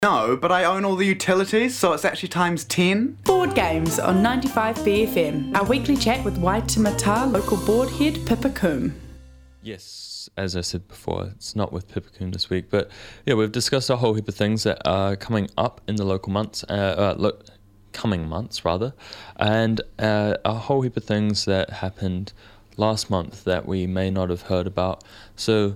No, but I own all the utilities, so it's actually times 10. Board Games on 95BFM, our weekly chat with Waitemata local board head Pippa Coombe. Yes, as I said before, it's not with Pippa Coombe this week, but yeah, we've discussed a whole heap of things that are coming up in the local months, coming months rather, and a whole heap of things that happened last month that we may not have heard about. So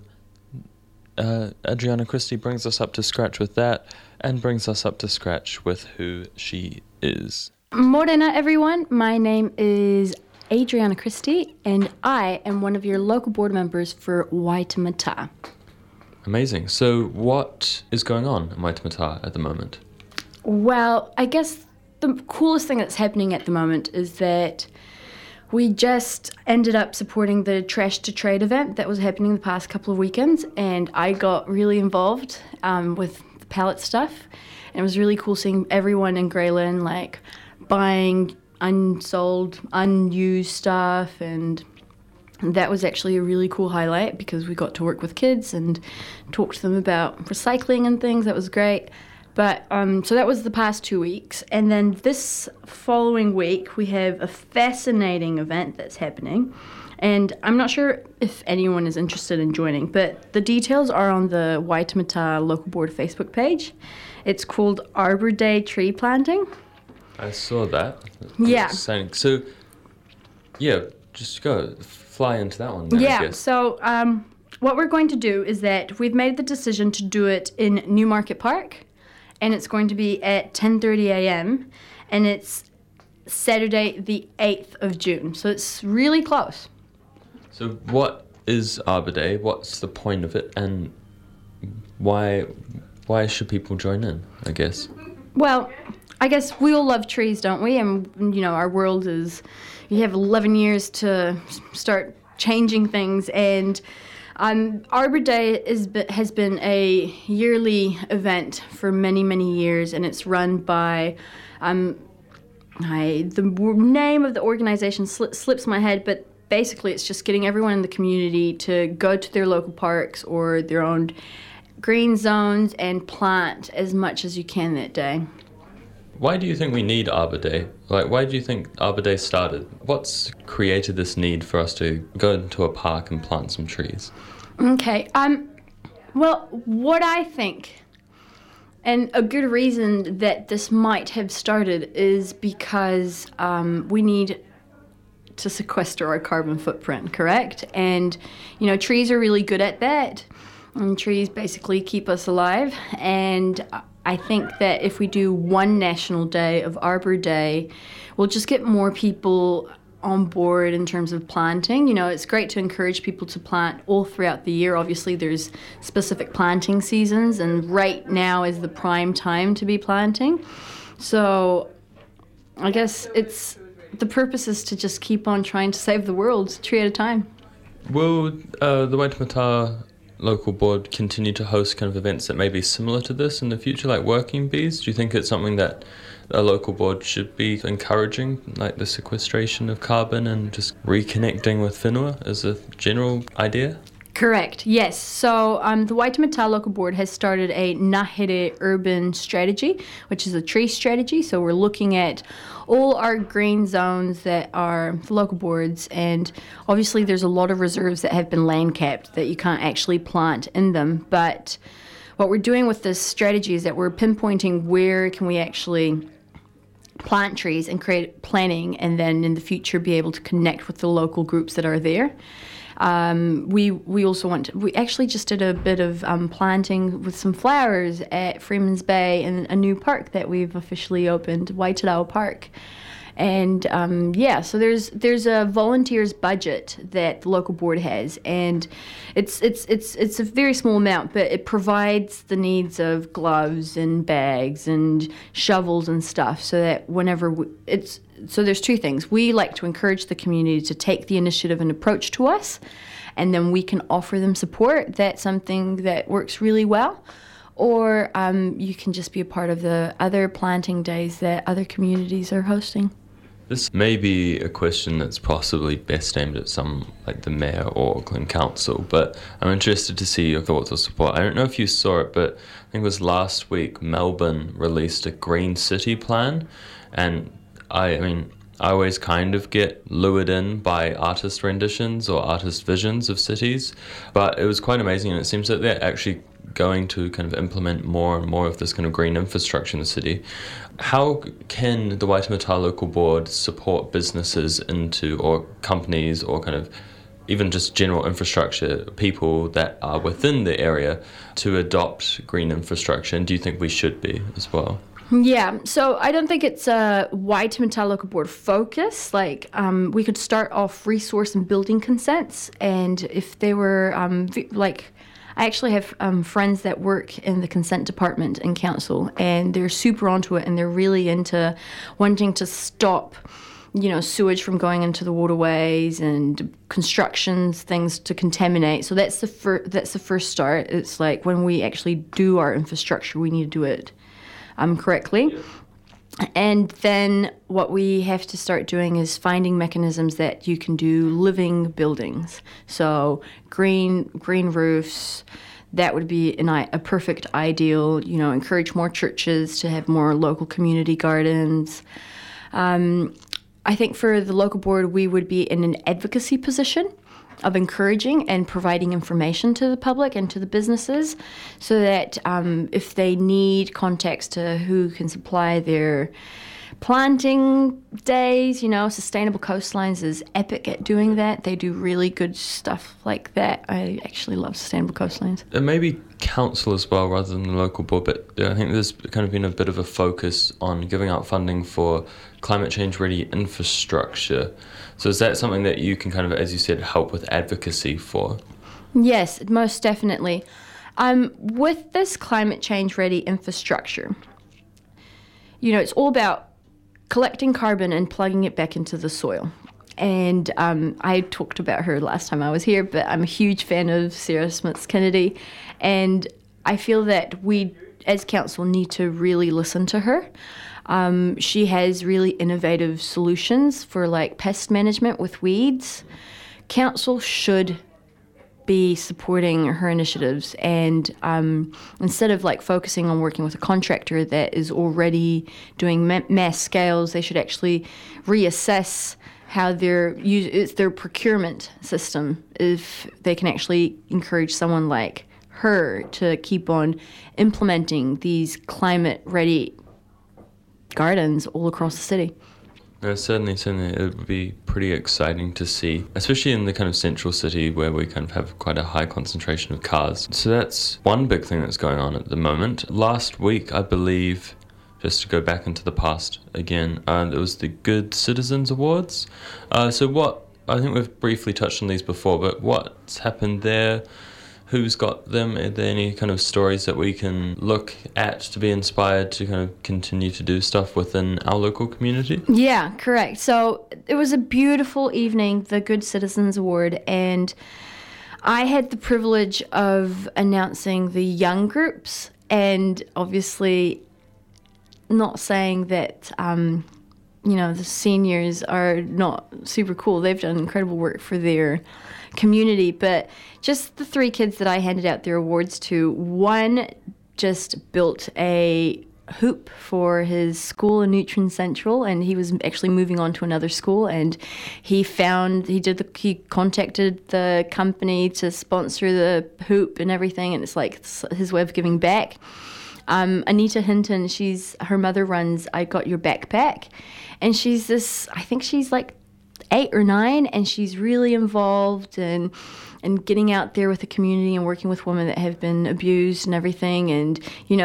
Adriana Christie brings us up to scratch with that, and brings us up to scratch with who she is. Morena, everyone. My name is Adriana Christie, and I am one of your local board members for Waitemata. Amazing. So what is going on in Waitemata at the moment? Well, I guess the coolest thing that's happening at the moment is that we just ended up supporting the Trash to Trade event that was happening the past couple of weekends, and I got really involved with the pallet stuff, and it was really cool seeing everyone in Grey Lynn buying unsold, unused stuff, and that was actually a really cool highlight because we got to work with kids and talk to them about recycling and things. That was great. But so that was the past 2 weeks, and then this following week we have a fascinating event that's happening, and I'm not sure if anyone is interested in joining, but the details are on the Waitemata Local Board Facebook page. It's called Arbor Day Tree Planting. I saw that. Yeah. So, yeah, just fly into that one then, Yeah, I guess. so what we're going to do is that we've made the decision to do it in Newmarket Park, and it's going to be at 10:30 a.m., and it's Saturday the 8th of June, so it's really close. So what is Arbor Day? What's the point of it? And why should people join in, I guess? Well, I guess we all love trees, don't we? And, you know, our world is, you have 11 years to start changing things, and Arbor Day has been a yearly event for many, many years, and it's run by, the name of the organization slips my head, but basically it's just getting everyone in the community to go to their local parks or their own green zones and plant as much as you can that day. Why do you think we need Arbor Day? Why do you think Arbor Day started? What's created this need for us to go into a park and plant some trees? Okay, well, what I think, and a good reason that this might have started is because we need to sequester our carbon footprint, correct? And, you know, trees are really good at that, and trees basically keep us alive, and I think that if we do one national day of Arbor Day, we'll just get more people on board in terms of planting. You know, it's great to encourage people to plant all throughout the year. Obviously, there's specific planting seasons, and right now is the prime time to be planting. So I guess the purpose is to just keep on trying to save the world, tree at a time. Will the Waitemata local board continue to host kind of events that may be similar to this in the future, like Working Bees? Do you think it's something that a local board should be encouraging, like the sequestration of carbon and just reconnecting with whenua as a general idea? Correct, yes. So the Waitemata Local Board has started a Ngahere Urban Strategy, which is a tree strategy. So we're looking at all our green zones that are the local boards, and obviously there's a lot of reserves that have been land capped that you can't actually plant in them. But what we're doing with this strategy is that we're pinpointing where can we actually plant trees and create planning, and then in the future be able to connect with the local groups that are there. We also we actually just did a bit of planting with some flowers at Freeman's Bay in a new park that we've officially opened, Waitarau Park. And so there's a volunteers budget that the local board has, and it's a very small amount, but it provides the needs of gloves and bags and shovels and stuff, so that so there's two things. We like to encourage the community to take the initiative and approach to us, and then we can offer them support. That's something that works really well. Or you can just be a part of the other planting days that other communities are hosting. This may be a question that's possibly best aimed at some, like the mayor or Auckland Council, but I'm interested to see your thoughts or support. I don't know if you saw it, but I think it was last week, Melbourne released a Green City plan, and I always kind of get lured in by artist renditions or artist visions of cities, but it was quite amazing, and it seems that they're actually going to kind of implement more and more of this kind of green infrastructure in the city. How can the Waitemata Local Board support businesses into, or companies, or kind of even just general infrastructure, people that are within the area to adopt green infrastructure? And do you think we should be as well? Yeah, so I don't think it's a Waitemata Local Board focus. Like, we could start off resource and building consents, and if they were, I actually have friends that work in the consent department in council, and they're super onto it, and they're really into wanting to stop, sewage from going into the waterways and constructions, things to contaminate. So that's the first start. It's like when we actually do our infrastructure, we need to do it correctly. Yeah. And then what we have to start doing is finding mechanisms that you can do living buildings. So green roofs, that would be a perfect ideal. Encourage more churches to have more local community gardens. I think for the local board, we would be in an advocacy position of encouraging and providing information to the public and to the businesses, so that if they need context to who can supply their planting days, Sustainable Coastlines is epic at doing that. They do really good stuff like that. I actually love Sustainable Coastlines. And maybe council as well rather than the local board, but I think there's kind of been a bit of a focus on giving out funding for climate change ready infrastructure. So is that something that you can kind of, as you said, help with advocacy for? Yes, most definitely. With this climate change ready infrastructure, it's all about collecting carbon and plugging it back into the soil. And I talked about her last time I was here, but I'm a huge fan of Sarah Smith-Kennedy, and I feel that we, as council, need to really listen to her. She has really innovative solutions for like pest management with weeds. Council should be supporting her initiatives, and instead of like focusing on working with a contractor that is already doing mass scales, they should actually reassess how it's their procurement system, if they can actually encourage someone like her to keep on implementing these climate ready gardens all across the city. Certainly, it would be pretty exciting to see, especially in the kind of central city where we kind of have quite a high concentration of cars. So that's one big thing that's going on at the moment. Last week, I believe, just to go back into the past again, there was the Good Citizens Awards. I think we've briefly touched on these before, but what's happened there? Who's got them? Are there any kind of stories that we can look at to be inspired to kind of continue to do stuff within our local community? Yeah, correct. So it was a beautiful evening, the Good Citizens Award, and I had the privilege of announcing the young groups, and obviously not saying that the seniors are not super cool. They've done incredible work for their community, but just the three kids that I handed out their awards to, one just built a hoop for his school in Neutron Central, and he was actually moving on to another school, and he contacted the company to sponsor the hoop and everything, and it's like his way of giving back. Anita Hinton, her mother runs I Got Your Backpack, and I think she's like 8 or 9, and she's really involved and getting out there with the community and working with women that have been abused and everything. And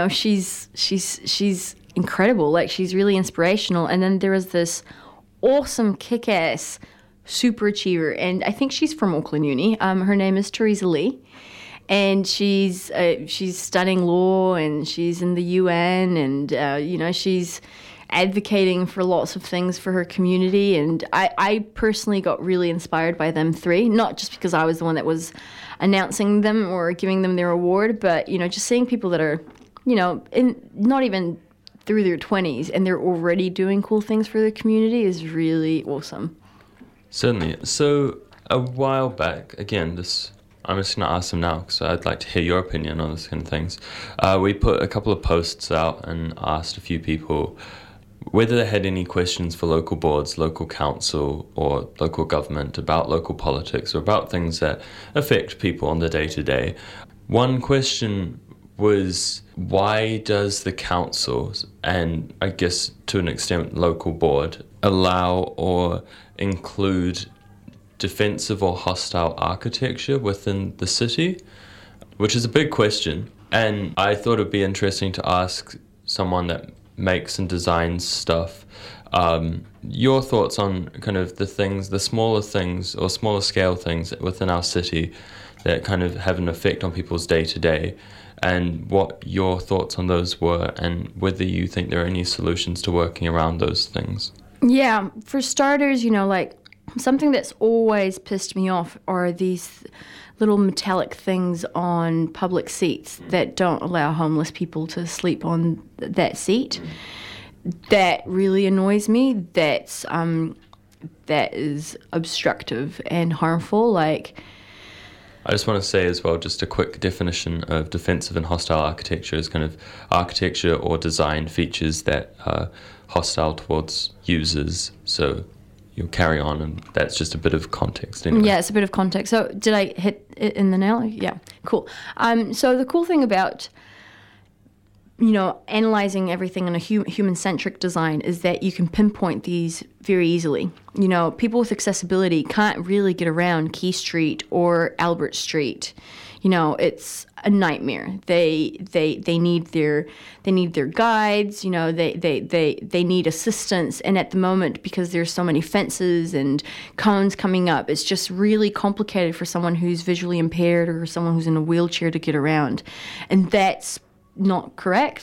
she's incredible. Like, she's really inspirational. And then there was this awesome kick-ass super achiever, and I think she's from Auckland Uni. Her name is Teresa Lee, and she's studying law, and she's in the UN, and she's advocating for lots of things for her community. And I personally got really inspired by them three, not just because I was the one that was announcing them or giving them their award, but just seeing people that are not even through their 20s and they're already doing cool things for the community is really awesome. Certainly. So a while back, again, I'm just going to ask them now because I'd like to hear your opinion on this kind of things. We put a couple of posts out and asked a few people whether they had any questions for local boards, local council, or local government about local politics or about things that affect people on the day-to-day. One question was, why does the council, and I guess to an extent local board, allow or include defensive or hostile architecture within the city? Which is a big question. And I thought it'd be interesting to ask someone that makes and designs stuff, your thoughts on kind of the smaller things or smaller scale things within our city that kind of have an effect on people's day-to-day, and what your thoughts on those were, and whether you think there are any solutions to working around those things. Yeah, for starters, like something that's always pissed me off are these little metallic things on public seats that don't allow homeless people to sleep on that seat. That really annoys me. That is obstructive and harmful. I just want to say as well, just a quick definition of defensive and hostile architecture is kind of architecture or design features that are hostile towards users. So you'll carry on, and that's just a bit of context anyway. Yeah, it's a bit of context. So did I hit it in the nail? Yeah, cool. So the cool thing about analyzing everything in a human-centric design is that you can pinpoint these very easily. People with accessibility can't really get around Key Street or Albert Street. It's a nightmare. They need their guides. They need assistance. And at the moment, because there's so many fences and cones coming up, it's just really complicated for someone who's visually impaired or someone who's in a wheelchair to get around. And that's not correct.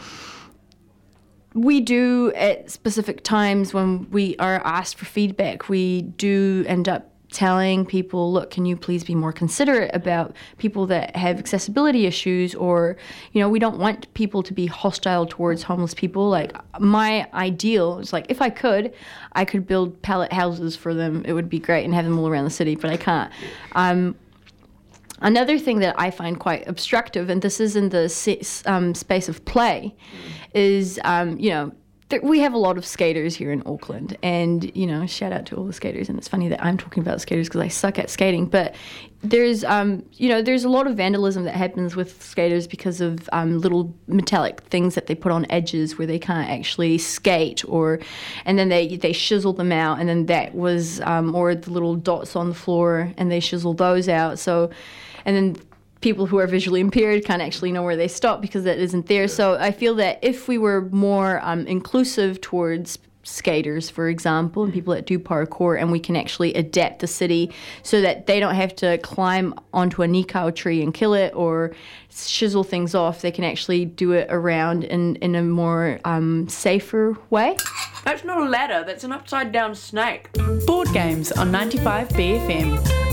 We do at specific times when we are asked for feedback, we do end up telling people, look, can you please be more considerate about people that have accessibility issues, or we don't want people to be hostile towards homeless people. My ideal is if I could build pallet houses for them. It would be great and have them all around the city, but I can't. Another thing that I find quite obstructive, and this is in the space of play, is, we have a lot of skaters here in Auckland, and, shout out to all the skaters, and it's funny that I'm talking about skaters because I suck at skating, but there's a lot of vandalism that happens with skaters because of little metallic things that they put on edges where they can't actually skate, and then they chisel them out, and then that was, or the little dots on the floor, and they chisel those out, and then people who are visually impaired can't actually know where they stop because that isn't there. So I feel that if we were more inclusive towards skaters, for example, and people that do parkour, and we can actually adapt the city so that they don't have to climb onto a nikau tree and kill it or chisel things off, they can actually do it around in a more safer way. That's not a ladder, that's an upside down snake. Board games on 95 BFM.